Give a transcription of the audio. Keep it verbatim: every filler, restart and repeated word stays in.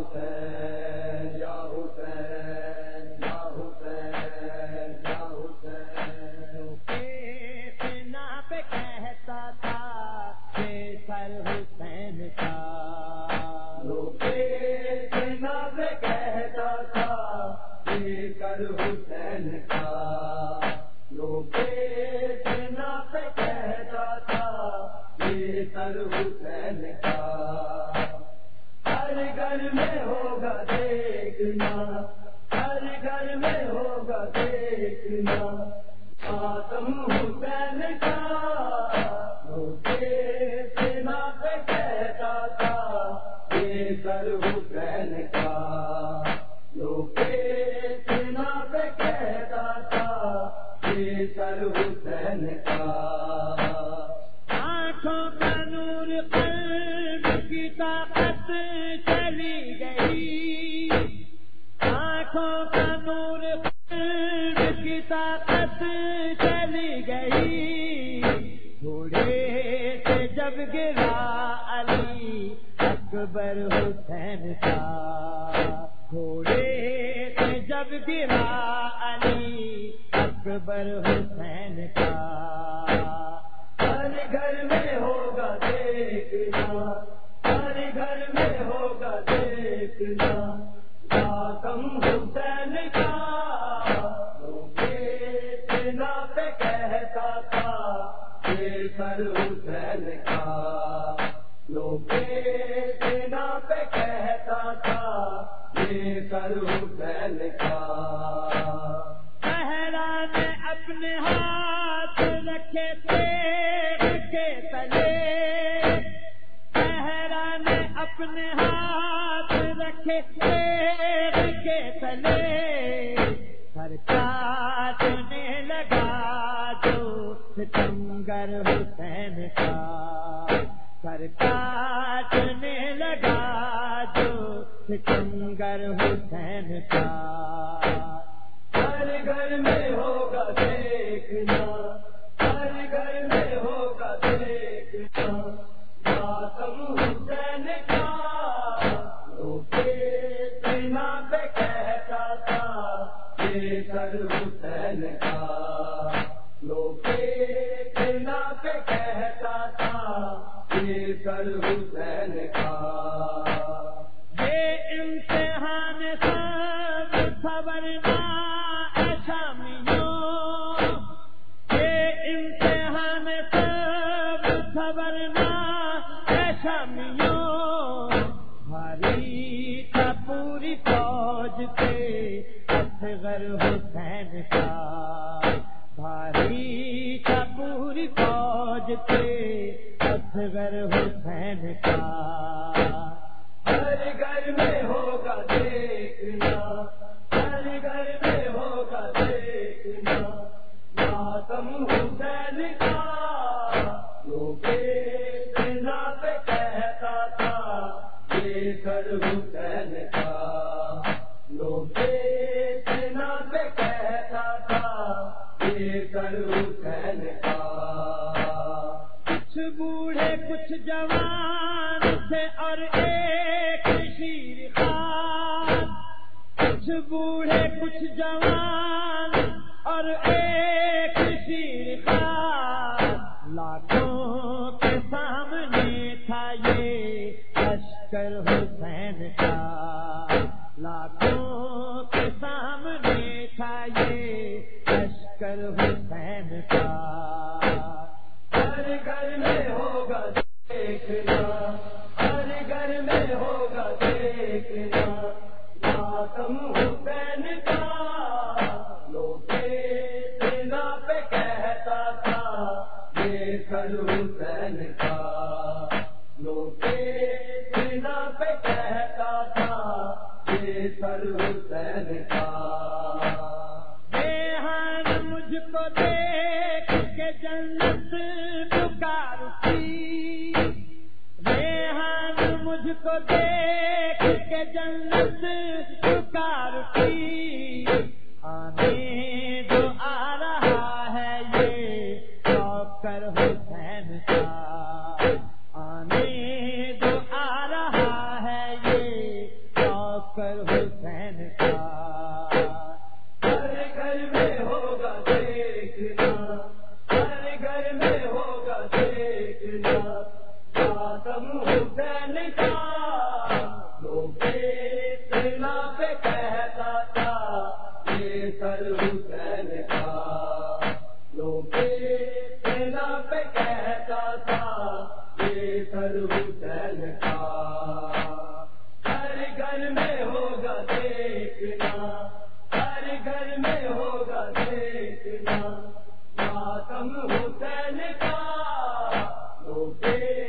حسین یا حسین یا حسین یا حسین اتنا پہ کہتا تھا کہ سر حسین کا لوگ اتنا پہ کہتا تھا کہ سر حسین کا لوگ اتنا پہ کہتا تھا کہ سر حسین کا ہر گھر میں ہوگا دیکھنا ہر گھر میں ہوگا دیکھنا ماتم حسین کا لوگ اتنا پہ کہتا تھا کہ سر حسین کا لوگ اتنا پہ کہتا تھا کہ سر حسین کا آنکھوں کا نور قلب کی طاقت چلی گئی آنکھوں کا نور قلب کی طاقت چلی گئی گھوڑے سے جب گرا علی اکبر حسین کا گھوڑے سے جب گرا علی اکبر حسین کا ہر گھر میں ہوگا دیکھنا ہر گھر میں ہوگا دیکھنا ماتم حسین کا لوگ اتنا پہ کہتا تھا کہ سر حسین کا لوگ اتنا پہ کہتا تھا کہ سر حسین کا صحرا نے اپنے ہاتھ رکھے تیغ کے تلے صحرا نے اپنے ہاتھ رکھے تیغ کے تلے سر کاٹنے لگا جو ستمگر حسین کا سر کاٹنے لگا جو ستمگر حسین کا ہر گھر میں ہوگا دیکھنا ہر گھر میں ہوگا دیکھنا ماتم حسین کا لوگ اتنا پہ کہتا تھا کہ سر حسین کا لوگ اتنا پہ کہتا تھا کہ سر حسین کا یہ امتحان سب خبرنا یہ امتحان سب خبرنا شامیوں بھاری تھا پوری فوج پہ اصغر حسین کا بھاری تھا پوری فوج پہ اصغر حسین کا ہر گھر میں ہوگا دیکھنا ہر گھر میں ہوگا دیکھنا ماتم حسین کا لوگ اتنا پہ کہتا تھا کہ سر حسین کا لوگ اتنا پہ کہتا تھا کہ سر حسین کا کچھ بوڑھے کچھ جوان تھے اور ایک شیر خان کچھ بوڑھے کچھ جوان اور ایک شیر خان لاکھوں کے سامنے تھا یہ لشکر حسین کا لاکھوں کے سامنے تھا یہ لشکر حسین کا ہر گھر میں ہوگا دیکھنا ہر گھر میں ہوگا دیکھنا ماتم حسین کا لوگ اتنا پہ کہتا تھا کہ سر حسین کا لوگ اتنا پہ کہتا تھا کہ سر حسین کا ریحان مجھ کو دیکھ کے جنت پکارتی ریحان مجھ کو دیکھ کے جنت پکارتی آنے جو آ رہا ہے یہ شوکر حسین کا آنے جو آ رہا ہے یہ ماتم حسین کا لوگے سینا پہ کہتا تھا یہ سر حسین کا لوگے سینا پہ کہتا تھا یہ سر حسین کا ہر گھر میں ہوگا دیکھنا ہر گھر میں ہوگا دیکھنا ماتم حسین کا لوگے